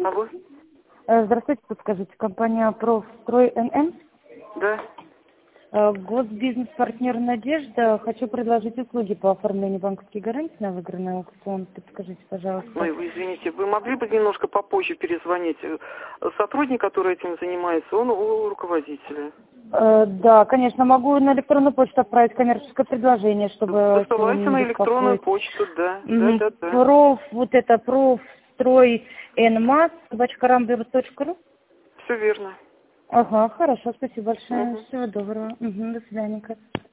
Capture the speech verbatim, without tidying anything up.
Алло. Э, Здравствуйте, подскажите, компания «Профстрой эн эн». Да. Э, Госбизнес-партнер «Надежда». Хочу предложить услуги по оформлению банковских гарантий на выигранный аукцион. Подскажите, пожалуйста. Ой, вы извините, вы могли бы немножко попозже перезвонить? Сотрудник, который этим занимается, он у руководителя. Э, Да, конечно, могу на электронную почту отправить коммерческое предложение, чтобы Посылайте сегодня на не электронную беспокоить. почту, да. Мгм. Да, да, да. Проф, вот это профстрой энмас, собачка рамблер точка ру. Все верно. Ага, хорошо, спасибо большое. Мгм. Всего доброго. Мгм, до свидания.